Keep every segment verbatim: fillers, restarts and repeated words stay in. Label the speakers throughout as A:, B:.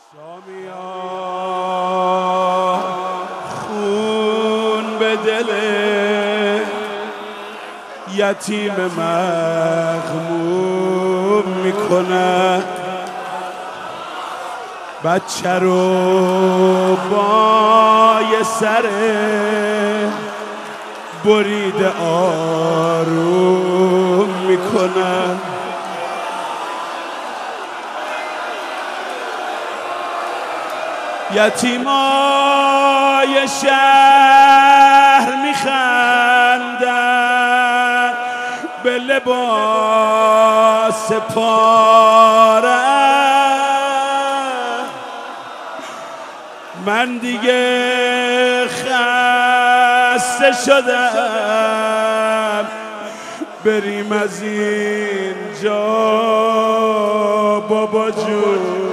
A: شامیا خون به دل یتیم مغموم میکنه، بچه رو با یه سر بریده آروم میکنه. یتیمای شهر میخندن به لباس پاره، من دیگه خسته شدم، بریم از اینجا بابا جون.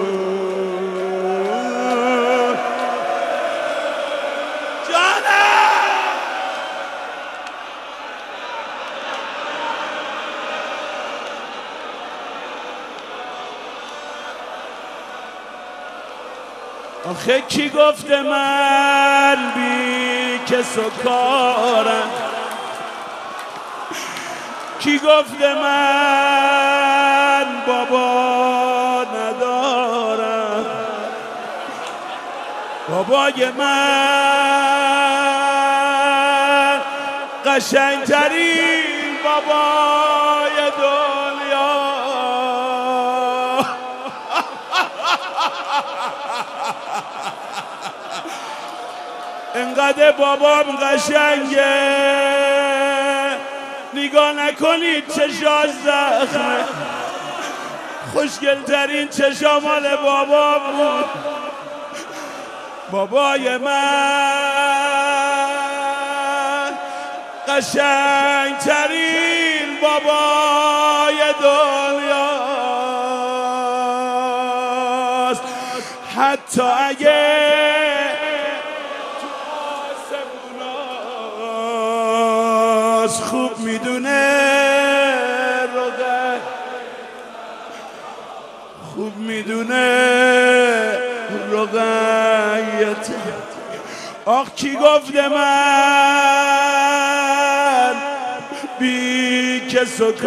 A: آخه کی گفته من بی کس و کارم؟ کی گفته من بابا ندارم؟ بابای من قشنگترین بابای دنیا، انقدر بابام قشنگه نگاه نکنید چشاش زخمه، خوشگلترین چشا مال بابام بود. بابای من قشنگترین بابای دنیاست، حتی اگه خوب میدونه روغن، خوب میدونه روغنیت. آخ کی گفته من بی کس و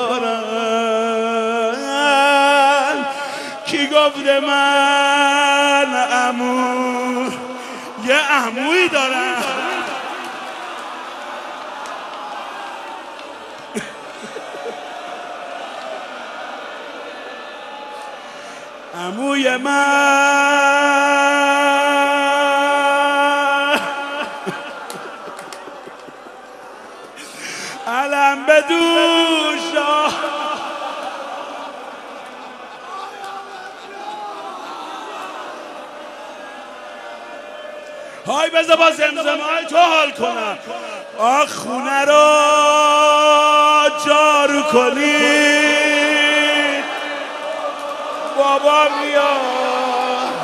A: کارم؟ کی گفته من عمو یه عمویی دارم؟ عموی من علم به دوشا، های بذار با زمزمه های تو حال کنم. آخ خونه رو جارو کنید، بابا میاد.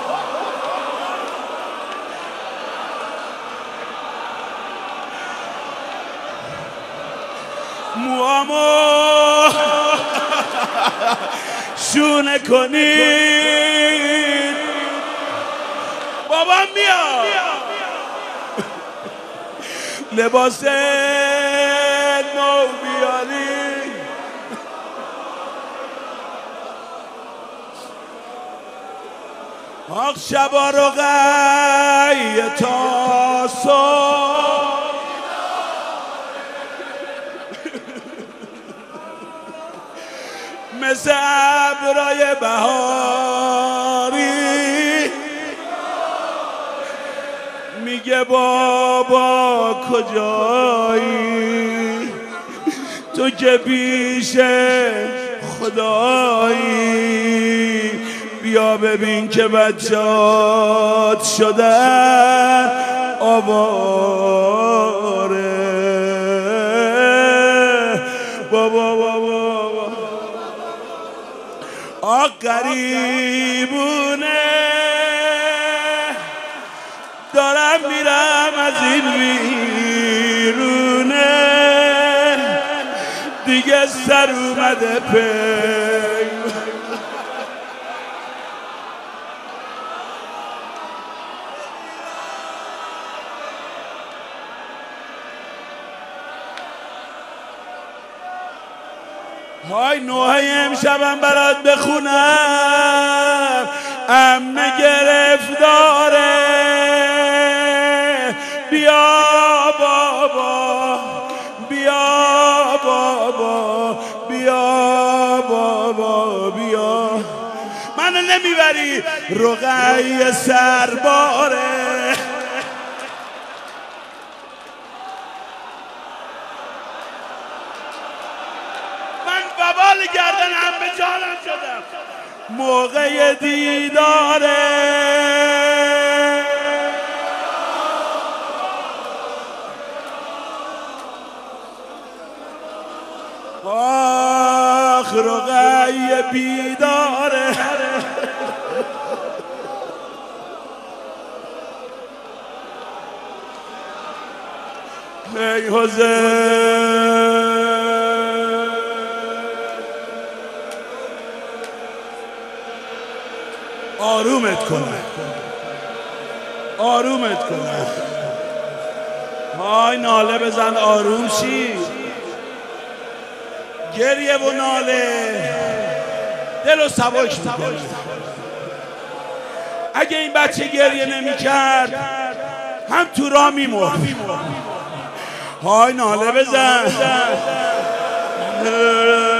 A: موامو شونه کنید، بابا میاد. لباس نو بیارید، آخ شبا رو غیه تا صبح، مثل ابرای بهاری میگه بابا کجایی؟ تو که پیش خدایی، بیا ببین که بچه‌ات شدن آواره. بابا بابا آ قریبونه، دارم میرم از این ویرونه، دیگه سر اومده پی های نوحه امشبم برات بخونم، عمه گرفتاره، بیا بابا بیا بابا بیا بابا بیا، منو نمیبری رقیه سرباره. من ببال گردن عمه جانم شدم موقع دیداره. آخ رقیه بیداره، ای حسین آرومت کنه، آرومت کنه. های ناله بزن آروم شی، گریه و ناله دل و سبک میکنه. اگه این بچه گریه نمی کرد هم تو راه میمرد. های ناله بزن